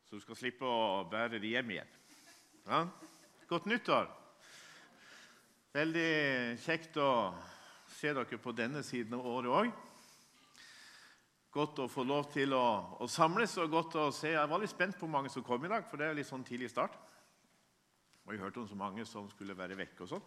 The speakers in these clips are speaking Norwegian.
så du skal slippe å bære det hjem igjen. Ja? Godt nyttår! Veldig kjekt å se dere på denne siden av året også. Godt å få lov til å samles, og godt å se. Jeg var litt spent på mange som kom i dag, for det er litt sånn tidlig start. Og jeg hørte om så mange som skulle være vekk og sånn.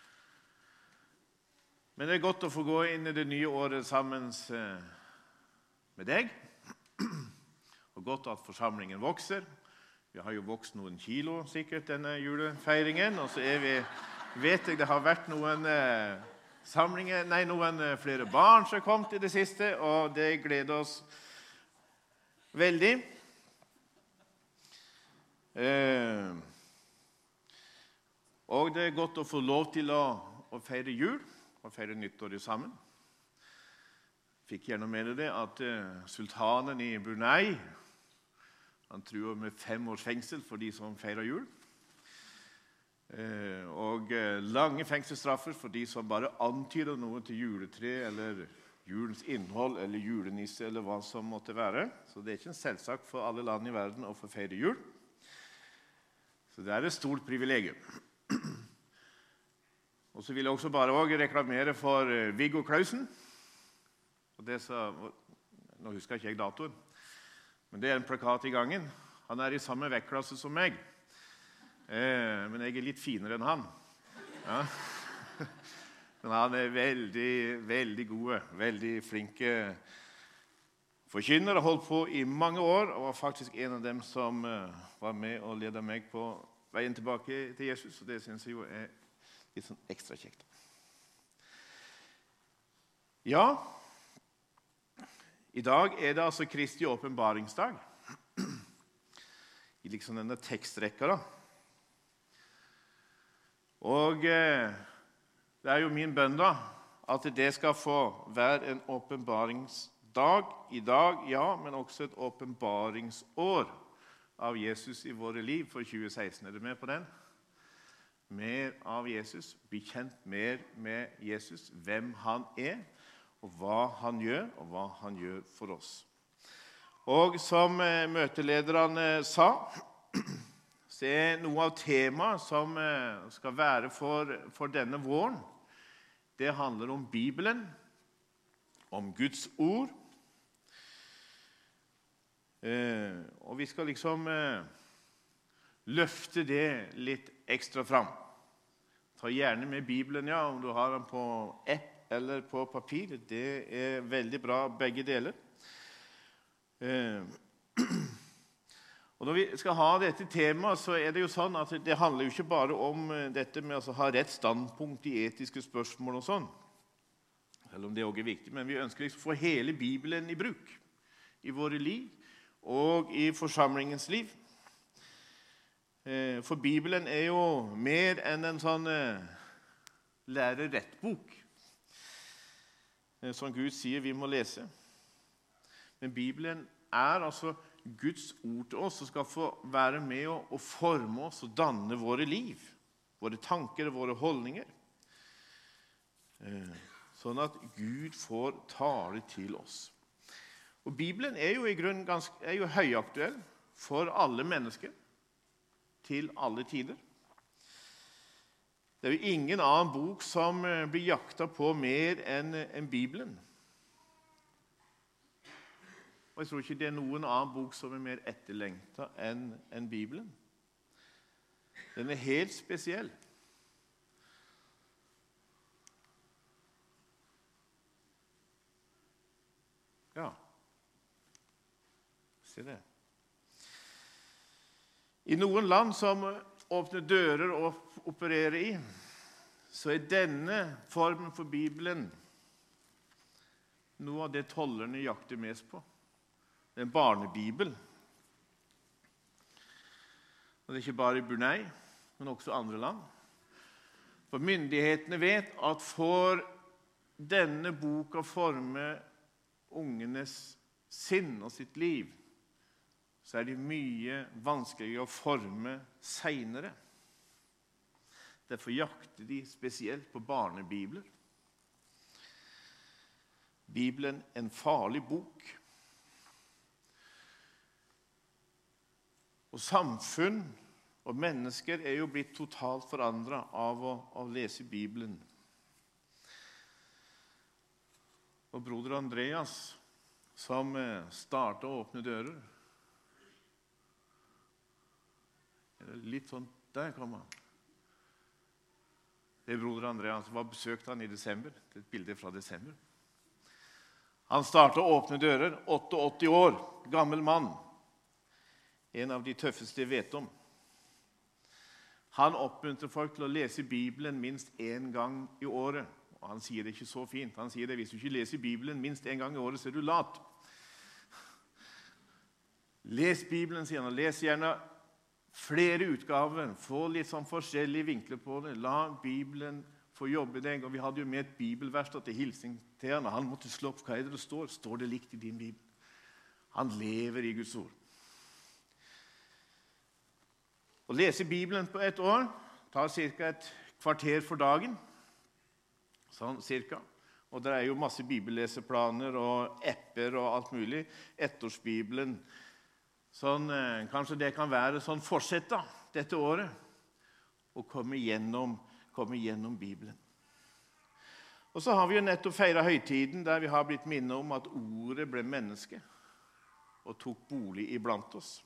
Men det er godt å få gå inn i det nye året sammen med deg. Og godt at forsamlingen vokser. Vi har jo vokst noen kilo sikkert denne julefeiringen, og så vet jeg det har vært noen noen flere barn som kom til det siste, og det gleder oss veldig. Og det er godt å få lov til å feire jul og feire nyttår sammen. Fikk gjerne med det at sultanen i Brunei, han truer med 5 års fengsel for de som feirer jul. Og lange fengselsstraffer for de som bare antyder noe til juletre eller julens innhold eller julenisse eller hva som måtte være. Så det er ikke en selvsagt for alle land i verden å få feire jul. Så det er et stort privilegium. Og så vil jeg også bare reklamere for Viggo Klausen. Og nå husker ikke jeg datoen, men det er en plakat i gangen. Han er i samme vektklasse som meg. Men jeg er litt finere enn han. Ja. Men han er veldig, veldig gode, veldig flinke forkynnere, holdt på i mange år, og var faktisk en av dem som var med og ledet meg på veien tilbake til Jesus, og det synes jeg jo er litt sånn ekstra kjekt. Ja, i dag er det altså Kristi åpenbaringsdag. I liksom denne tekstrekka da. Og det er jo min bønn da, at det skal få være en åpenbaringsdag i dag, ja, men også et åpenbaringsår av Jesus i våre liv for 2016. Er du med på den? Mer av Jesus, bli kjent mer med Jesus, hvem han er, og hva han gjør for oss. Og som møtelederne sa, så er noe av temaet som skal være for denne våren. Det handler om Bibelen, om Guds ord. Og vi skal liksom løfte det litt ekstra fram. Ta gjerne med Bibelen, ja, om du har den på app eller på papir. Det er veldig bra, begge deler. Og når vi skal ha dette temaet, så er det jo sånn at det handler jo ikke bare om dette med å ha rett standpunkt i etiske spørsmål og sånn, selv om det også er viktig, men vi ønsker liksom å få hele Bibelen i bruk i våre liv og i forsamlingens liv. For Bibelen er jo mer enn en sånn lære-rett-bok, som Gud sier vi må lese. Men Bibelen er altså Guds ord til oss, som skal få være med og forme oss og danne våre liv, våre tanker og våre holdninger. Sånn at Gud får tale til oss. Og Bibelen er jo i grunnen høyaktuell for alle mennesker, til alle tider. Det er jo ingen annen bok som blir jaktet på mer enn Bibelen. Og jeg tror ikke det er noen annen bok som er mer etterlengtet enn Bibelen. Den er helt spesiell. Ja. Se det. I noen land som åpner dører og opererer i, så er denne formen for Bibelen noe av det tollerne jakter mest på. Det er en barnebibel. Og det er ikke bare i Brunei, men også andre land. For myndighetene vet at for denne boka forme ungenes sinn og sitt liv, så er det mye vanskeligere å forme senere. Derfor jakter de spesielt på barnebibler. Bibelen er en farlig bok. Og samfunn og mennesker er jo blitt totalt forandret av å lese Bibelen. Og broder Andreas, som startet å åpne dører, litt sånn, der kom han. Det er broder Andreas, besøkte han i desember, det er et bilde fra desember. Han startet å åpne dører, 88 år, gammel mann. En av de tøffeste jeg vet om. Han oppmuntrer folk til å lese Bibelen minst en gang i året. Og han sier det ikke så fint. Han sier det, hvis du ikke leser Bibelen minst en gang i året, så er du lat. Les Bibelen, sier han, og les gjerne flere utgaver. Få litt sånn forskjellige vinkler på det. La Bibelen få jobbe deg. Og vi hadde jo med et bibelvers til hilsing til han, og han måtte slå opp. Hva er det står? Står det likt i din Bibel? Han lever i Guds ord. Å lese Bibelen på et år tar cirka et kvarter for dagen. Sånn cirka. Og det er jo masse bibelleseplaner og apper og alt mulig. Ettårsbibelen. Sånn, kanskje det kan være sånn fortsett da, dette året. Og komme gjennom Bibelen. Og så har vi jo nettopp feiret høytiden der vi har blitt minnet om at ordet ble menneske og tok bolig iblant oss.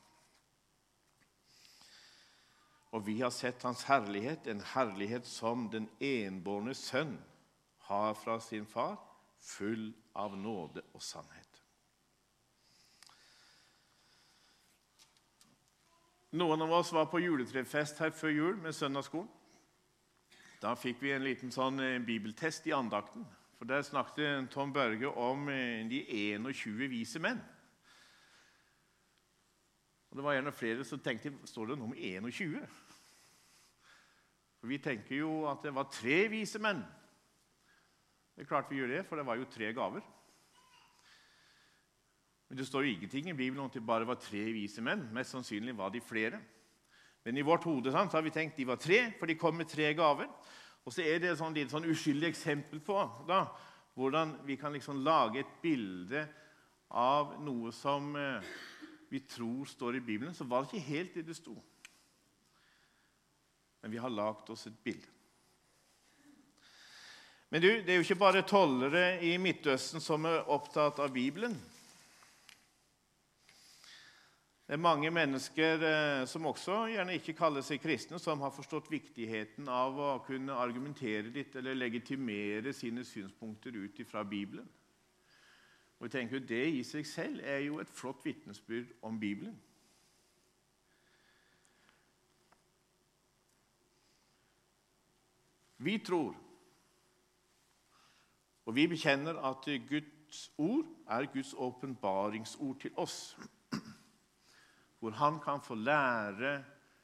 Og vi har sett hans herlighet, en herlighet som den enbårne sønn har fra sin far, full av nåde og sannhet. Noen av oss var på juletrefest her før jul med søndagsskolen. Da fikk vi en liten sånn bibeltest i andakten, for der snakket Tom Børge om de 21 vise menn. Og det var gjerne flere som tenkte, står det noe om 21? For vi tenker jo at det var 3 vise menn. Det er klart vi gjør det, for det var jo 3 gaver. Men det står jo ingenting i Bibelen om at det bare var 3 vise menn. Mest sannsynlig var de flere. Men i vårt hode så har vi tenkt de var 3, for de kom med 3 gaver. Og så er det et litt sånn uskyldig eksempel på da, hvordan vi kan liksom lage et bilde av noe som vi tror står i Bibelen, så var det ikke helt det sto. Men vi har lagt oss et bilde. Men du, det er jo ikke bare tollere i Midtøsten som er opptatt av Bibelen. Det er mange mennesker som også gjerne ikke kaller seg kristne, som har forstått viktigheten av å kunne argumentere litt eller legitimere sine synspunkter ut fra Bibelen. Og jeg tenker, det i seg selv er jo et flott vitnesbyrd om Bibelen. Vi tror, og vi bekjenner at Guds ord er Guds åpenbaringsord til oss, hvor han kan få lære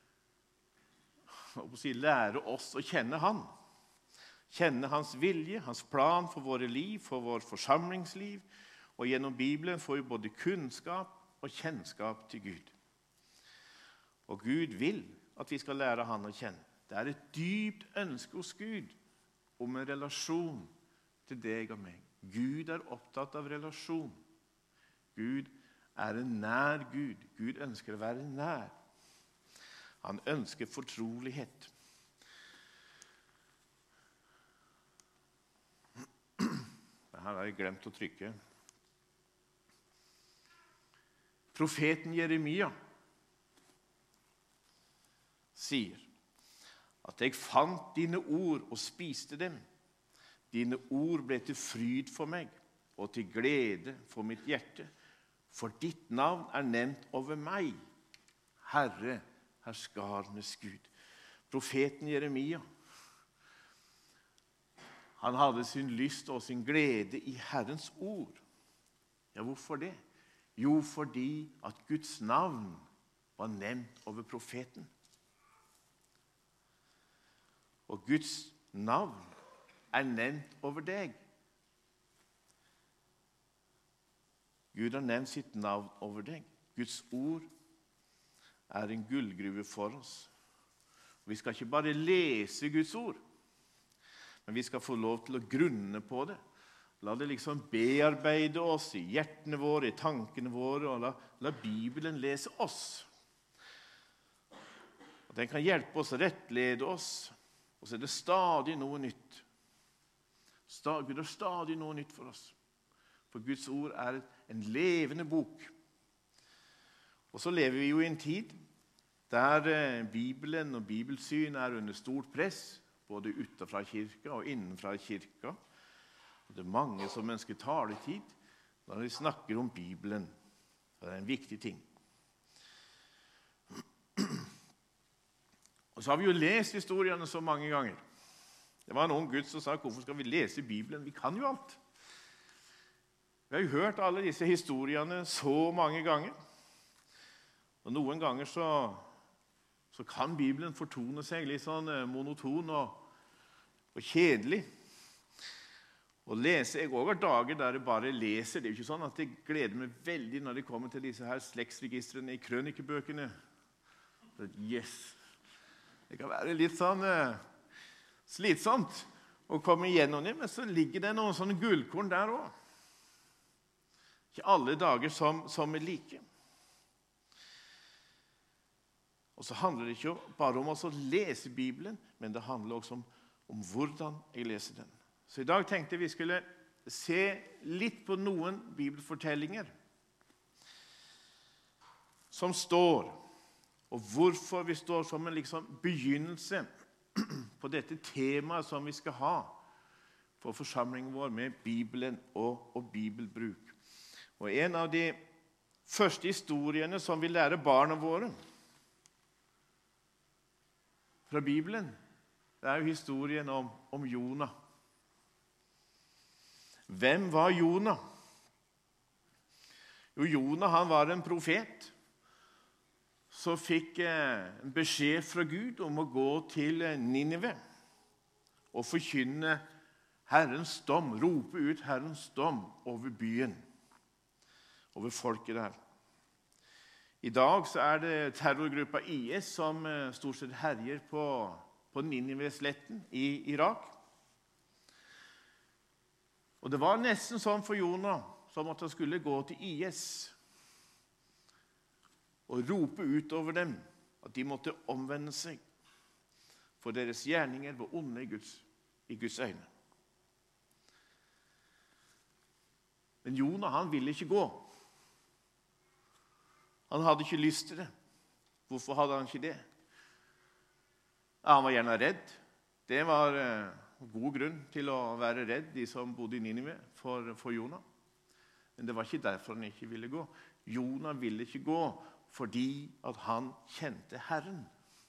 oss å kjenne han. Kjenne hans vilje, hans plan for våre liv, for vår forsamlingsliv, og gjennom Bibelen får vi både kunnskap og kjennskap til Gud. Og Gud vil at vi skal lære han å kjenne. Det er et dypt ønske hos Gud om en relasjon til deg og meg. Gud er opptatt av relasjon. Gud er en nær Gud. Gud ønsker å være nær. Han ønsker fortrolighet. Her har jeg glemt å trykke. Profeten Jeremia sier at jeg fant dine ord og spiste dem. Dine ord ble til fryd for meg og til glede for mitt hjerte. For ditt navn er nevnt over meg, Herre, herskarenes Gud. Profeten Jeremia, han hadde sin lyst og sin glede i Herrens ord. Ja, hvorfor det? Jo, fordi at Guds navn var nevnt over profeten. Og Guds navn er nevnt over deg. Gud har nevnt sitt navn over deg. Guds ord er en gullgruve for oss. Og vi skal ikke bare lese Guds ord, men vi skal få lov til å grunne på det. La det liksom bearbeide oss i hjertene våre, i tankene våre, og la Bibelen lese oss. Den kan hjelpe oss, rettlede oss, og så er det stadig noe nytt. Gud har stadig noe nytt for oss. For Guds ord er en levende bok. Og så lever vi jo i en tid der Bibelen og bibelsyn er under stort press, både utenfra kirka og innenfra kirka. Og det er mange som ønsker taletid når de snakker om Bibelen. Det er en viktig ting. Og så har vi jo lest historiene så mange ganger. Det var en ung gutt som sa, hvorfor skal vi lese Bibelen? Vi kan jo alt. Vi har jo hørt alle disse historiene så mange ganger. Og noen ganger så kan Bibelen fortone seg litt sånn monoton og kjedelig. Og lese, jeg også har dager der jeg bare leser. Det er jo ikke sånn at jeg gleder meg veldig når det kommer til disse her slektsregistrene i krønikebøkene. Yes! Det kan være litt sånn slitsomt å komme igjennom det, men så ligger det noen sånne gullkorn der også. Ikke alle dager som er like. Og så handler det ikke bare om å lese Bibelen, men det handler også om hvordan jeg leser den. Så i dag tenkte jeg vi skulle se litt på noen bibelfortellinger som står, og hvorfor vi står som en begynnelse på dette temaet som vi skal ha for forsamlingen vår med Bibelen og bibelbruk. Og en av de første historiene som vi lærer barna våre fra Bibelen, det er jo historien om Jonah. Hvem var Jonah? Jo, Jonah han var en profet som fikk en beskjed fra Gud om å gå til Ninive og forkynne Herrens dom, rope ut Herrens dom over byen, over folket der. I dag så er det terrorgruppa IS som stort sett herjer på Ninive-sletten i Irak. Og det var nesten sånn for Jonah som at han skulle gå til IS og rope ut over dem at de måtte omvende seg, for deres gjerninger var onde i Guds øyne. Men Jonah, han ville ikke gå. Han hadde ikke lyst til det. Hvorfor hadde han ikke det? Ja, han var gjerne redd. Det var god grunn til å være redd, de som bodde i Ninive, for Jonah. Men det var ikke derfor han ikke ville gå. Jonah ville ikke gå fordi at han kjente Herren.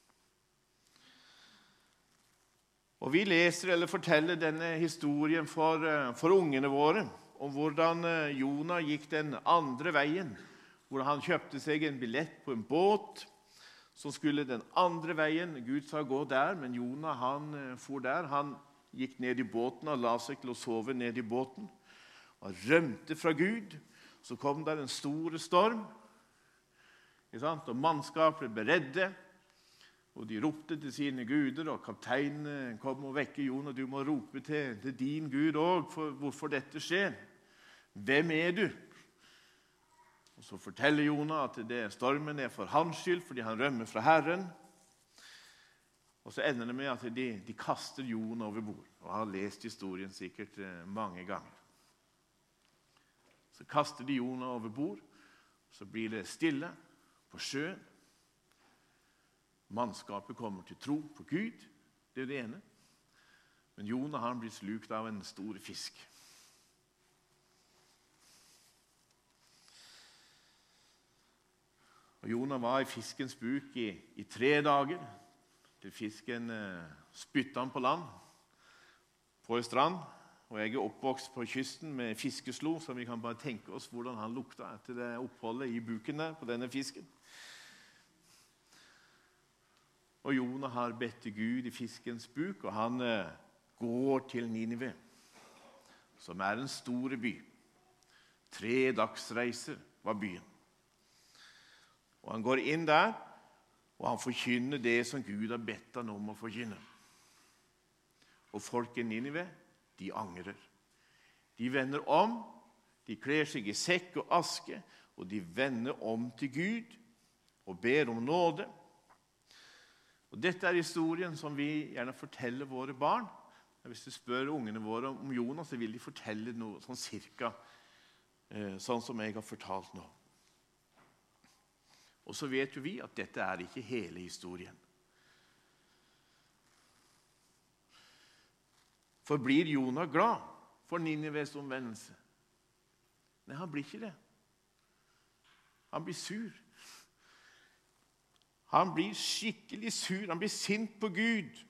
Og vi leser eller forteller denne historien for ungene våre, om hvordan Jonah gikk den andre veien, hvor han kjøpte seg en billett på en båt som skulle den andre veien. Gud sa gå der, men Jonah han for der. Han gikk ned i båten og la seg til å sove ned i båten. Han rømte fra Gud. Så kom der en stor storm, og mannskapet ble redde, og de ropte til sine guder, og kapteinen kom og vekke Jonah. Du må rope til din Gud også, for hvorfor dette skjer. Hvem er du? Og så forteller Jonah at stormen er for hans skyld, fordi han rømmer fra Herren. Og så ender det med at de kaster Jonah over bord. Og har lest historien sikkert mange ganger. Så kaster de Jonah over bord, så blir det stille på sjøen. Mannskapet kommer til tro på Gud, det er det ene. Men Jonah han blir slukt av en stor fisk. Og Jonah var i fiskens buk i 3 dager, til fisken spyttet han på land, på en strand. Og jeg er oppvokst på kysten med fiskeslo, så vi kan bare tenke oss hvordan han lukta etter det oppholdet i buken der, på denne fisken. Og Jonah har bedt til Gud i fiskens buk, og han går til Ninive, som er en stor by. 3 dagsreiser var byen. Og han går inn der, og han forkynner det som Gud har bedt han om å forkynne. Og folk i Ninive, de angrer. De vender om, de kler seg i sekk og aske, og de vender om til Gud og ber om nåde. Og dette historien som vi gjerne forteller våre barn. Hvis du spør ungene våre om Jonas, så vil de fortelle noe sånn cirka, sånn som jeg har fortalt nå. Og så vet jo vi at dette ikke hele historien. For blir Jonas glad for Nineves omvendelse? Nei, han blir ikke det. Han blir sur. Han blir skikkelig sur. Han blir sint på Gud.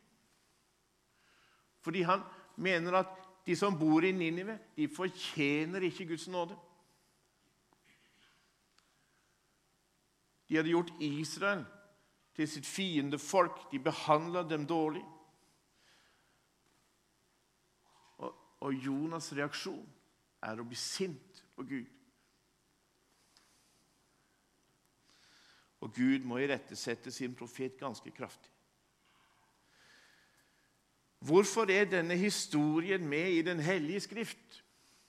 Fordi han mener at de som bor i Ninive, de fortjener ikke Guds nåde. De hadde gjort Israel til sitt fiendefolk. De behandlet dem dårlig. Og Jonas' reaksjon å bli sint på Gud. Og Gud må irettesette sin profet ganske kraftig. Hvorfor denne historien med i den hellige skrift?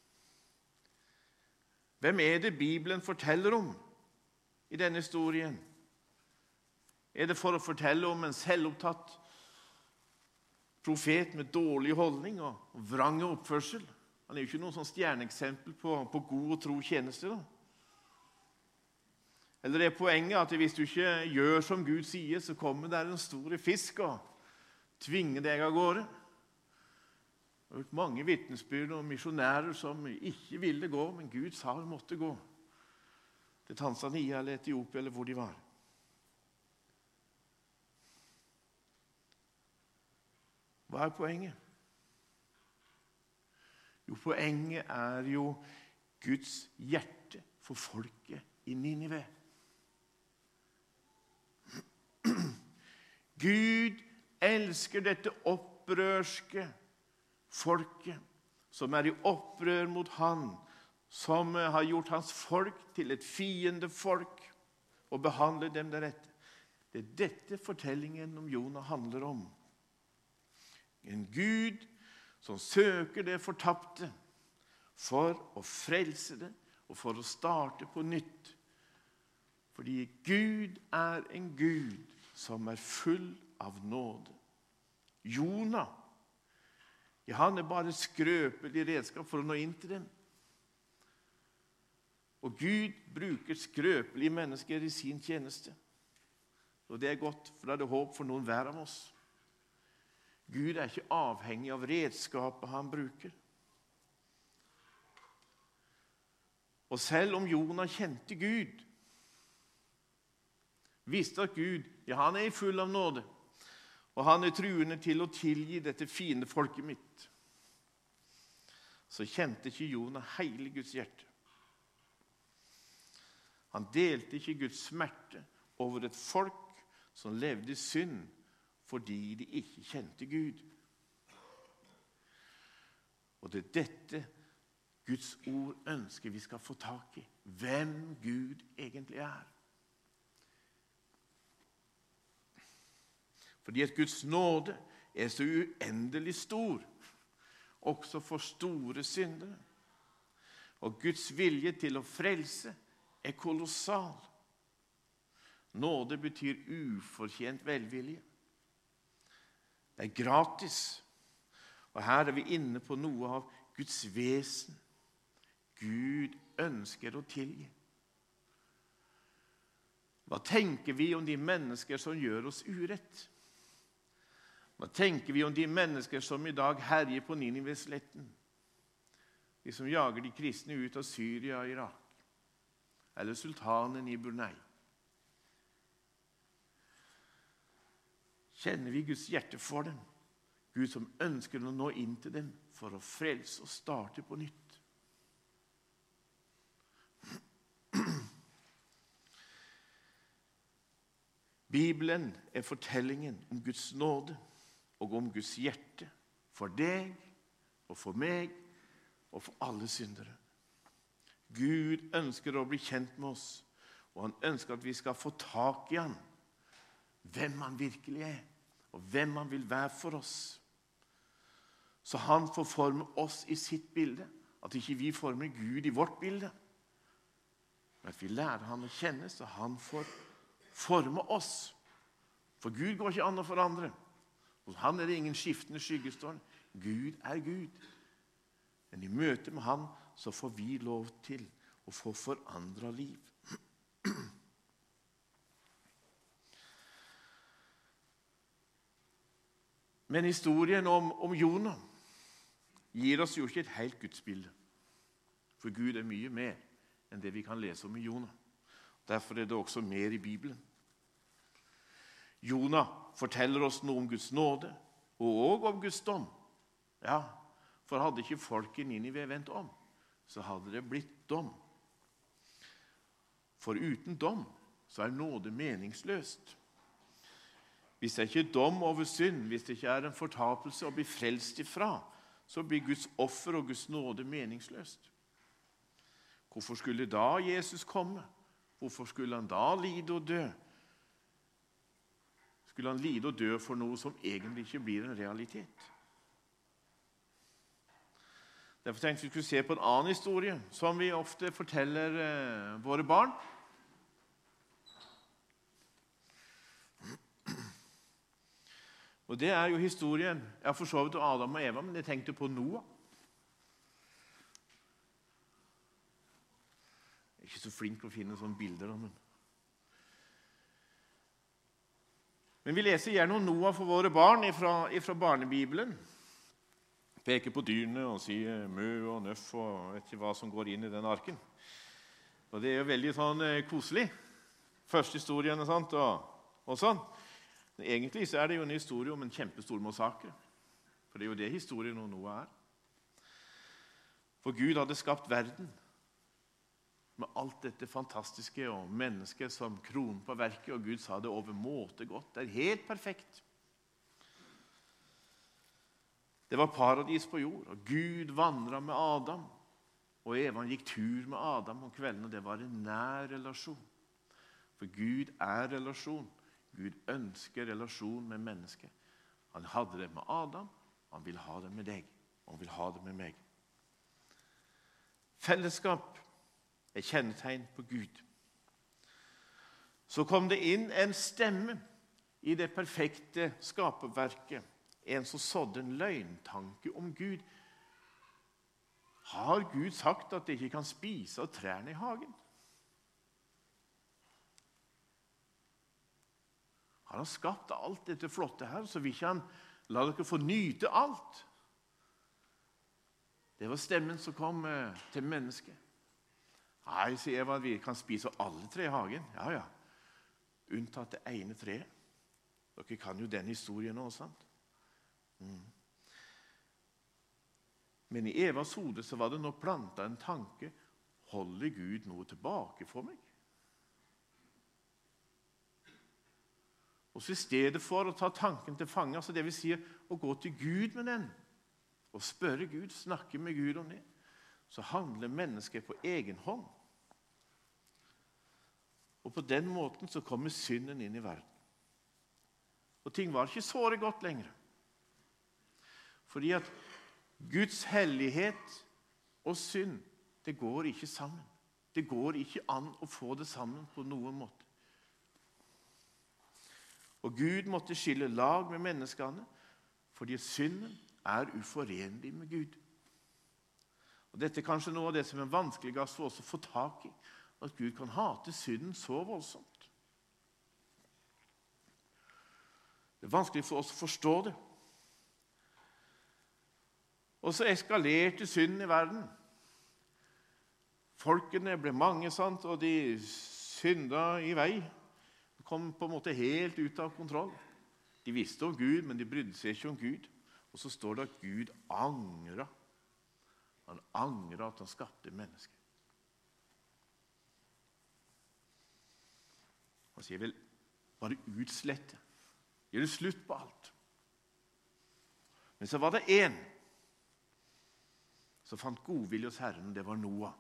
Hvem det Bibelen forteller om i denne historien? Det for å fortelle om en selvopptatt profet med dårlig holdning og vrang oppførsel? Han jo ikke noen sånn stjerneeksempel på god og tro tjeneste. Da. Eller poenget at hvis du ikke gjør som Gud sier, så kommer der en stor fisk og tvinger deg av gårde. Det har vært mange vitnesbyrd om misjonærer som ikke ville gå, men Gud sa de måtte gå. Til Tanzania eller Etiopia eller hvor de var. Hva poenget? Jo, poenget jo Guds hjerte for folket i Ninive. Gud elsker dette opprørske folket som i opprør mot han, som har gjort hans folk til et fiendefolk og behandler dem deretter. Det dette fortellingen om Jonah handler om. En Gud som søker det fortapte for å frelse det og for å starte på nytt. Fordi Gud en Gud som full av nåde. Jonah, han bare skrøpelig redskap for å nå inn til dem. Og Gud bruker skrøpelige mennesker i sin tjeneste. Og det godt, for det håp for noen hver av oss. Gud ikke avhengig av redskapet han bruker. Og selv om Jonah kjente Gud, visste at Gud, han i full av nåde, og han truende til å tilgi dette fine folket mitt, så kjente ikke Jonah hele Guds hjerte. Han delte ikke Guds smerte over et folk som levde i synd fordi de ikke kjente Gud. Og det dette Guds ord ønsker vi skal få tak i. Hvem Gud egentlig Fordi at Guds nåde så uendelig stor, også for store syndere. Og Guds vilje til å frelse kolossal. Nåde betyr ufortjent velvilje. Det gratis. Og her vi inne på noe av Guds vesen. Gud ønsker å tilgi. Hva tenker vi om de mennesker som gjør oss urett? Hva tenker vi om de mennesker som i dag herjer på Ninivesletten? De som jager de kristne ut av Syria og Irak. Eller sultanen i Brunei. Kjenner vi Guds hjerte for dem? Gud som ønsker å nå inn til dem for å frelse og starte på nytt. Bibelen fortellingen om Guds nåde og om Guds hjerte for deg og for meg og for alle syndere. Gud ønsker å bli kjent med oss, og han ønsker at vi skal få tak i han, hvem han virkelig og hvem han vil være for oss. Så han får forme oss i sitt bilde, at ikke vi former Gud i vårt bilde, men at vi lærer han å kjenne, så han får forme oss For Gud går ikke an å forandre. Hos han er det ingen skiftende skyggestorm. Gud er Gud. Men i møte med han så får vi lov til å få forandret liv. Men historien om Jonah gir oss jo ikke et helt gudsbilde. For Gud er mye mer enn det vi kan lese om i Jonah. Derfor er det også mer i Bibelen. Jonah forteller oss noe om Guds nåde, og også om Guds dom. Ja, for hadde ikke folket i Ninive vendt om, så hadde det blitt dom. For uten dom så er nåde meningsløst. Hvis det ikke er dom over synd, hvis det ikke er en fortapelse å bli frelst ifra, så blir Guds offer og Guds nåde meningsløst. Hvorfor skulle da Jesus komme? Hvorfor skulle han da lide og dø? Skulle han lide og dø for noe som egentlig ikke blir en realitet? Derfor tenkte vi skulle se på en annen historie, som vi ofte forteller våre barn. Og det er jo historien, jeg har for så vidt Adam og Eva, men jeg tenkte på Noah. Jeg er ikke så flink å finne sånne bilder av den. Men vi leser gjerne om Noah for våre barn fra barnebibelen. Peker på dyrene og sier mø og nøff og vet ikke hva som går inn i den arken. Og det er jo veldig sånn koselig. Første historien og sånt og sånn. Men egentlig så er det jo en historie om en kjempestor massakre. For det er jo det historien om Noah er. For Gud hadde skapt verden med alt dette fantastiske og mennesket som kronen på verket, og Gud sa det overmåte godt. Det er helt perfekt. Det var paradis på jord, og Gud vandret med Adam, og Eva gikk tur med Adam om kvelden, og det var en nær relasjon. For Gud er relasjon. Gud ønsker relasjon med mennesket. Han hadde det med Adam, han vil ha det med deg, og han vil ha det med meg. Fellesskap er kjennetegn på Gud. Så kom det inn en stemme i det perfekte skaperverket, en som sådde en løgntanke om Gud. Har Gud sagt at de ikke kan spise av trærne i hagen? Har han skapt alt dette flotte her, så vil ikke han la dere få nyte alt? Det var stemmen som kom til mennesket. Nei, sier Eva, vi kan spise alle tre i hagen. Ja, ja. Unntatt det ene treet. Dere kan jo den historien også, sant? Men i Evas hode så var det nå plantet en tanke. Holder Gud noe tilbake for meg? Og så i stedet for å ta tanken til fange, altså det vil si å gå til Gud med den, og spørre Gud, snakke med Gud om det, så handler mennesket på egen hånd. Og på den måten så kommer synden inn i verden. Og ting var ikke såre godt lenger. Fordi at Guds hellighet og synd, det går ikke sammen. Det går ikke an å få det sammen på noen måte. Og Gud måtte skille lag med menneskene, fordi synden er uforenlig med Gud. Og dette er kanskje noe av det som er vanskeligast for oss å få tak i, at Gud kan hate synden så voldsomt. Det er vanskelig for oss å forstå det. Og så eskalerte synden i verden. Folkene ble mange, sant, og de synda i vei. De kom på en måte helt ut av kontroll. De visste om Gud, men de brydde seg ikke om Gud. Og så står det at Gud angret. Han angret at han skapte mennesker. Han sier vel, bare utslette. Gjør det slutt på alt. Men så var det en som fant godvilje hos Herren, og det var Noah.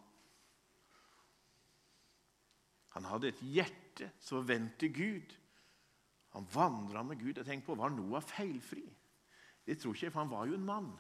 Han hadde et hjerte som var vendt til Gud. Han vandret med Gud. Jeg tenker på, var Noah feilfri? Det tror ikke jeg, for han var jo en mann.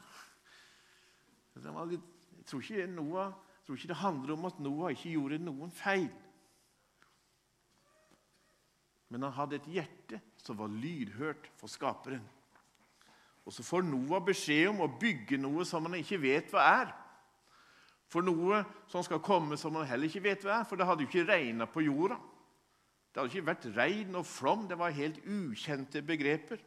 Jeg tror ikke det handler om at Noah ikke gjorde noen feil. men han hadde et hjerte som var lydhørt for skaperen. Og så får Noah beskjed om å bygge noe som han ikke vet hva er. For noe som skal komme som han heller ikke vet hva er, for det hadde jo ikke regnet på jorda. Det hadde ikke vært regn og flom, det var helt ukjente begreper.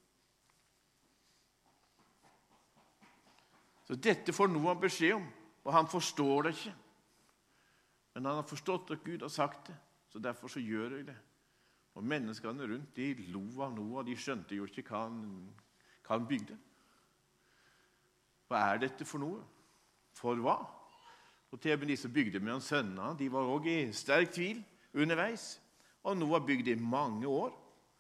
Så dette får Noah beskjed om, og han forstår det ikke. Men han har forstått at Gud har sagt det, så derfor så gjør jeg det. Og menneskene rundt, de lo av Noah, de skjønte jo ikke hva han bygde. Hva er dette for noe? For hva? Og til og med de som bygde med hans sønner, de var også i sterk tvil underveis. Og Noah bygde i mange år.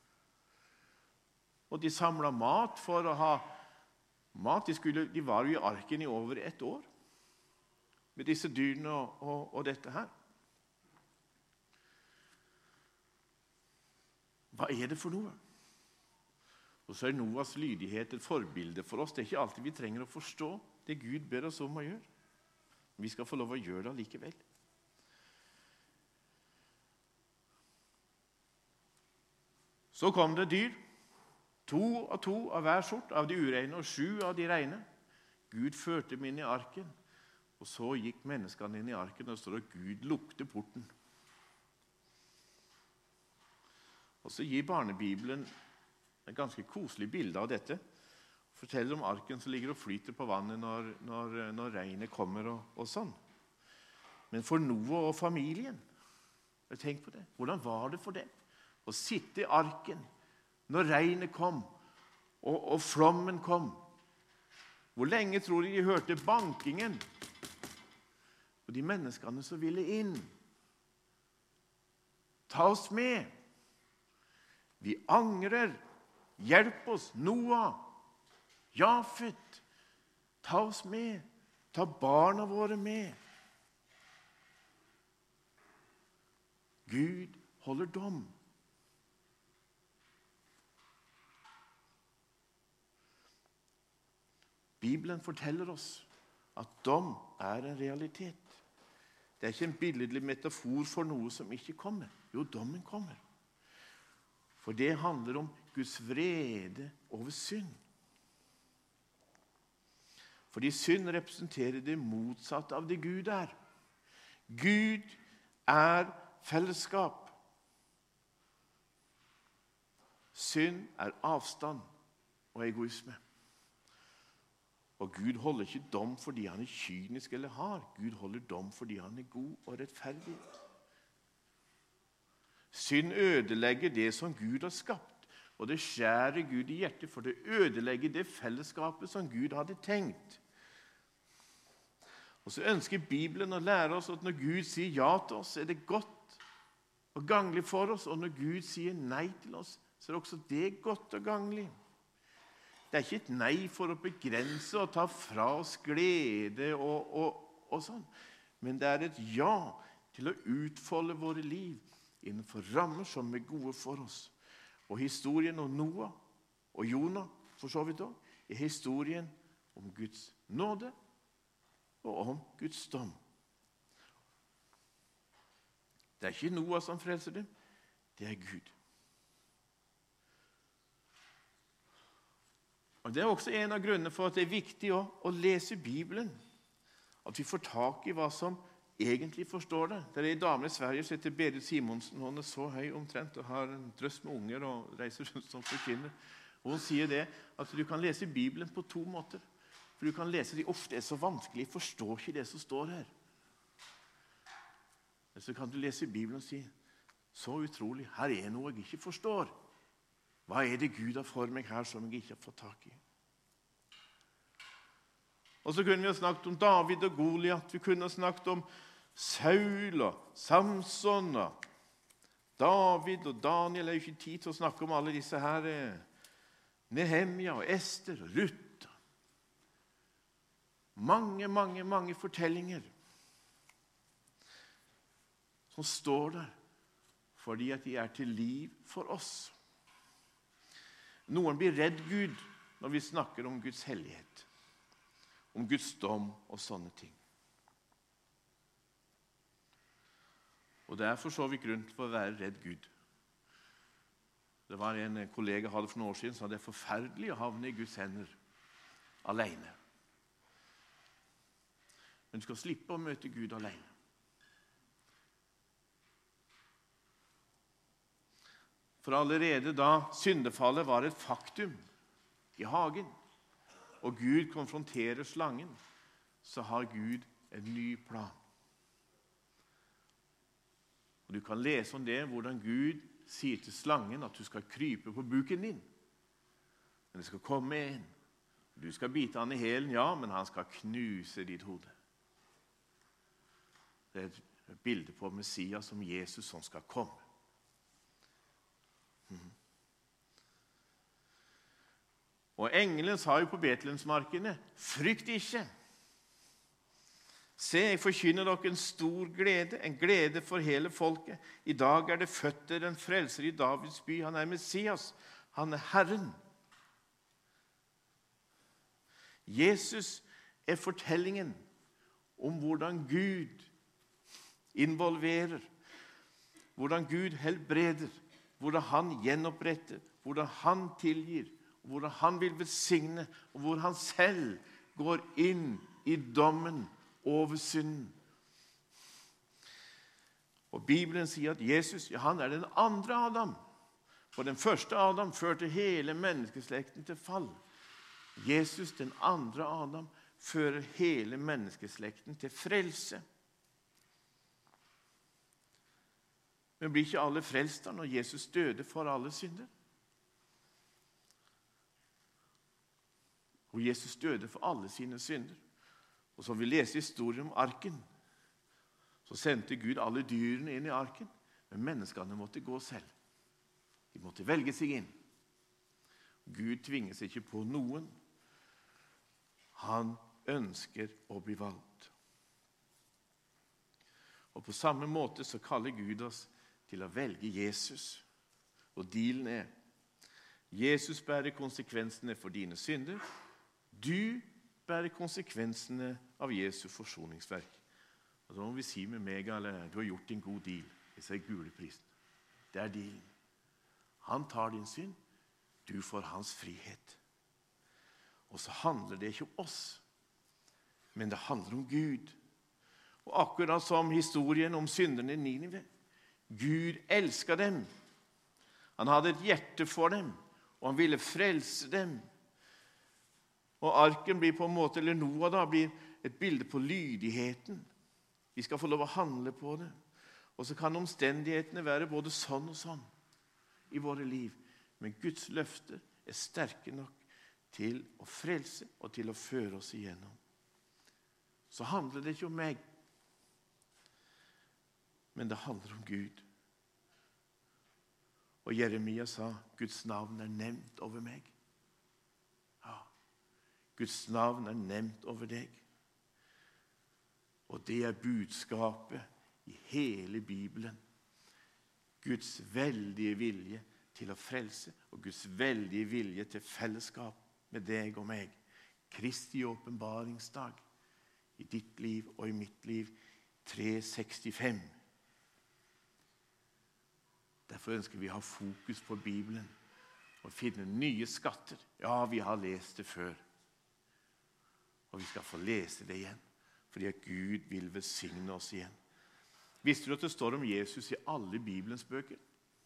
Og de samlet mat for å ha mat. De var jo i arken i over 1 år. Med disse dyrene og dette her. Hva er det for noe? Og så er Noahs lydighet et forbilde for oss. Det er ikke alltid vi trenger å forstå det Gud ber oss om å gjøre. Men vi skal få lov å gjøre det likevel. Så kom det dyr, 2 og 2 av hver sort, av de ureine og 7 av de reine. Gud førte dem inn i arken, og så gikk menneskene inn i arken, og så står det at Gud lukte porten. Og så gir barnebibelen et ganske koselig bilde av dette. Forteller om arken som ligger og flyter på vannet når regnet kommer og sånn. Men for Noah og familien, tenk på det. Hvordan var det for dem å sitte i arken når regnet kom og flommen kom? Hvor lenge tror de hørte bankingen? Og de menneskene som ville inn. Ta oss med. Vi angrer. Hjelp oss, Noah. Jafet. Ta oss med. Ta barna våre med. Gud holder dom. Bibelen forteller oss at dom er en realitet. Det er ikke en billedlig metafor for noe som ikke kommer. Jo, dommen kommer. For det handler om Guds vrede over synd. Fordi synd representerer det motsatte av det Gud er. Gud er fellesskap. Synd er avstand og egoisme. Og Gud holder ikke dom fordi han er kynisk eller hard. Gud holder dom fordi han er god og rettferdig. Synd ødelegger det som Gud har skapt, og det skjærer Gud i hjertet, for det ødelegger det fellesskapet som Gud hadde tenkt. Og så ønsker Bibelen å lære oss at når Gud sier ja til oss, er det godt og ganglig for oss, og når Gud sier nei til oss, så er det også det godt og ganglig. Det er ikke et nei for å begrense og ta fra oss glede og sånn, men det er et ja til å utfolde våre liv innenfor rammer som er gode for oss. Og historien om Noah og Jonah, for så vidt også, er historien om Guds nåde og om Guds dom. Det er ikke Noah som frelser dem, det er Gud. Og det er også en av grunnene for at det er viktig å lese Bibelen. At vi får tak i hva som egentlig forstår det. Det er en dame i Sverige som heter Berit Simonsen. Hun er så høy omtrent og har en drøss med unger og reiser rundt som forkynner. Og hun sier det at du kan lese Bibelen på 2 måter. For du kan lese det ofte er så vanskelig, jeg forstår ikke det som står her. Men så kan du lese Bibelen og si, så utrolig, her er noe jeg ikke forstår. Hva er det Gud har for meg her som jeg ikke har fått tak i? Og så kunne vi ha snakket om David og Goliat. Vi kunne ha snakket om Saul og Samson og David og Daniel. Det er jo ikke tid til å snakke om alle disse her. Nehemia og Ester og Ruth. Mange fortellinger som står der fordi at de er til liv for oss. Noen blir redd Gud når vi snakker om Guds hellighet, om Guds dom og sånne ting. Og det er for så vidt grunn til å være redd Gud. Det var en kollega jeg hadde for noen år siden, som sa det er forferdelig å havne i Guds hender alene. Men du skal slippe å møte Gud alene. For allerede da syndefallet var et faktum i hagen, og Gud konfronterer slangen, så har Gud en ny plan. Og du kan lese om det, hvordan Gud sier til slangen at du skal krype på buken din. Men det skal komme en. Du skal bite han i hælen, ja, men han skal knuse ditt hode. Det er et bilde på Messias som Jesus som skal komme. Og engelen sa jo på Betlehemsmarkene, frykt ikke. Se, jeg forkynner dere en stor glede, en glede for hele folket. I dag er det født dere en frelser i Davids by. Han er Messias, han er Herren. Jesus er fortellingen om hvordan Gud involverer, hvordan Gud helbreder, hvordan han gjenoppretter, hvordan han tilgir, hvordan han vil velsigne, og hvor han selv går inn i dommen over synden. Og Bibelen sier at Jesus, ja, han er den andre Adam. For den første Adam førte hele menneskeslekten til fall. Jesus, den andre Adam, fører hele menneskeslekten til frelse. Men blir ikke alle frelst da når Jesus døde for alle synder? Og Jesus døde for alle sine synder. Og så vi leser historien om arken, så sendte Gud alle dyrene inn i arken, men menneskene måtte gå selv. De måtte velge seg inn. Gud tvinger seg ikke på noen. Han ønsker å bli valgt. Og på samme måte så kaller Gud oss til å velge Jesus. Og dealen er, Jesus bærer konsekvensene for dine synder. Du bærer konsekvensene av Jesu forsoningsverk. Og så må vi si med meg, eller du har gjort en god deal. Jeg sier gule prisen. Det er dealen. Han tar din synd, du får hans frihet. Og så handler det ikke om oss, men det handler om Gud. Og akkurat som historien om synderne i Ninive, Gud elsket dem. Han hadde et hjerte for dem, og han ville frelse dem. Og arken blir på en måte, eller Noah da, blir et bilde på lydigheten. Vi skal få lov å handle på det. Og så kan omstendighetene være både sånn og sånn i våre liv. Men Guds løfter er sterke nok til å frelse og til å føre oss igjennom. Så handler det ikke om meg, men det handler om Gud. Og Jeremia sa, Guds navn er nevnt over meg. Ja, Guds navn er nevnt over deg. Og det er budskapet i hele Bibelen. Guds veldige vilje til å frelse, og Guds veldige vilje til fellesskap med deg og meg. Kristi åpenbaringsdag i ditt liv og i mitt liv, 365. Derfor ønsker vi å ha fokus på Bibelen og finne nye skatter. Ja, vi har lest det før. Og vi skal få lese det igjen, fordi at Gud vil velsigne oss igjen. Visste du at det står om Jesus i alle Bibelens bøker?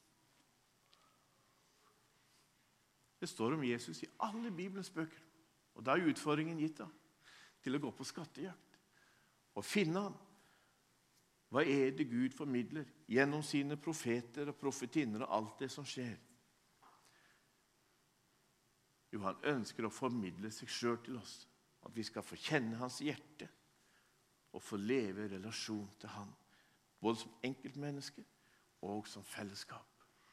Det står om Jesus i alle Bibelens bøker. Og da er utfordringen gitt da, til å gå på skattejakt og finne han. Hva er det Gud formidler gjennom sine profeter og profetinner og alt det som skjer? Jo, han ønsker å formidle seg selv til oss, at vi skal få kjenne hans hjerte og få leve i relasjon til han, både som enkeltmenneske og som fellesskap.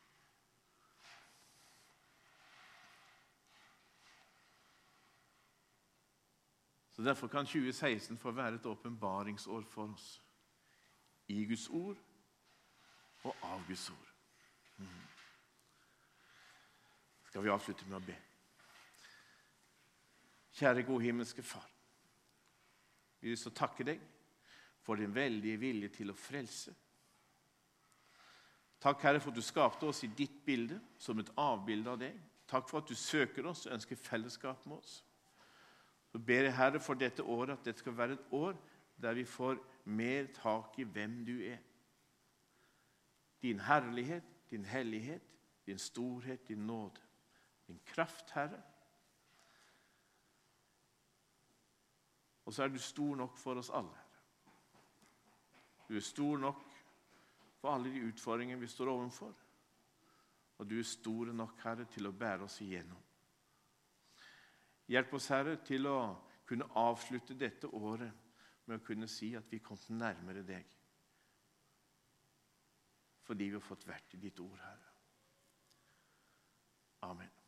Så derfor kan 2016 få være et åpenbaringsår for oss. I Guds ord og av Guds ord. Skal vi avslutte med å be. Kjære gode himmelske far, vi vil så takke deg for din veldige vilje til å frelse. Takk, Herre, for at du skapte oss i ditt bilde, som et avbilde av deg. Takk for at du søker oss og ønsker fellesskap med oss. Så ber jeg, Herre, for dette året, at det skal være et år der vi får mer tak i hvem du er. Din herlighet, din hellighet, din storhet, din nåde, din kraft, Herre. Og så er du stor nok for oss alle, Herre. Du er stor nok for alle de utfordringene vi står overfor. Og du er stor nok, Herre, til å bære oss igjennom. Hjelp oss, Herre, til å kunne avslutte dette året med å kunne si at vi kom nærmere deg. Fordi vi har fått vært i ditt ord, Herre. Amen.